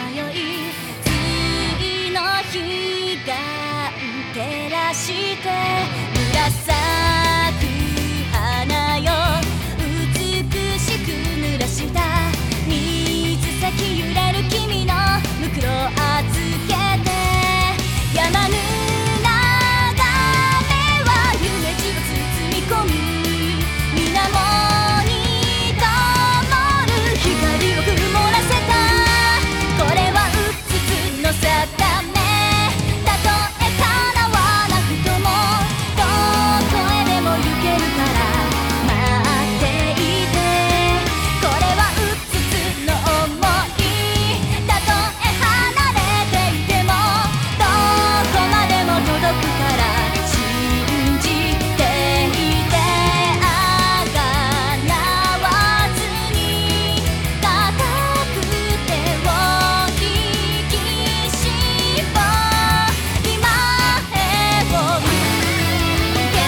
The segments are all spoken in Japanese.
よい次の日が照らして紫花よ美しく濡らした水先揺れる君のむくろ預けてやまぬ眺めは夢路を包み込む水面に灯る光を曇らせたこれはうつつの定めたとえ叶わなくともどこへでも行けるから待っていてこれはうつつの想いたとえ離れていてもどこまでも届くから信じていてあがなわずに固く手を握りしぼ今へを向け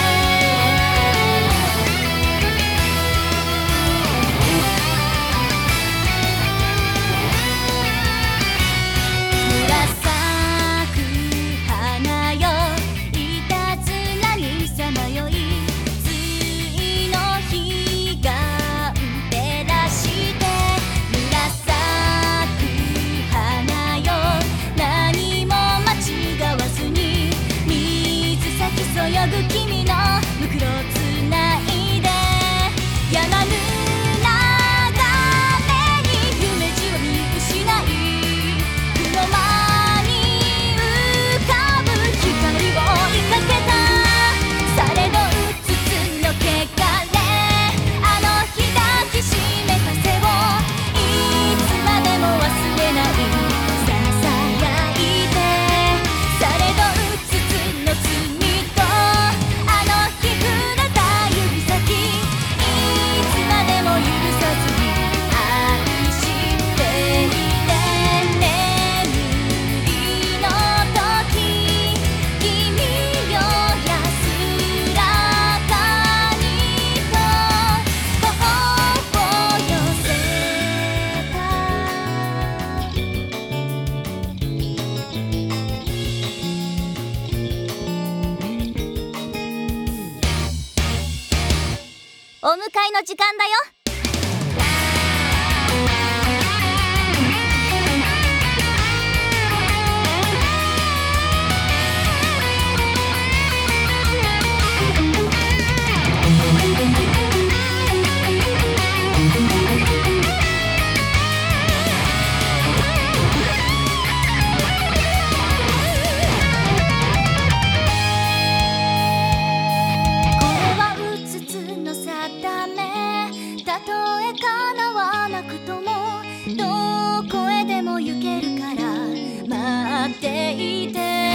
紫く花よいたずらにさまよい次の日が照らして紫く花よ何も間違わずに水先そよぐ君のむくろつないでやまぬ眺めに夢路を見失い雲間に浮かぶ光を追いかけたされどうつつの汚れあの日抱きしめた背をいつまでも忘れないささやいてされどうつつの罪とあの日触れた指先いつまでも許さずに愛していて眠りの時君よ安らかにと頬を寄せたお迎えの時間だよこれはうつつの定めたとえ叶わなくともどこへでも行けるから待っていて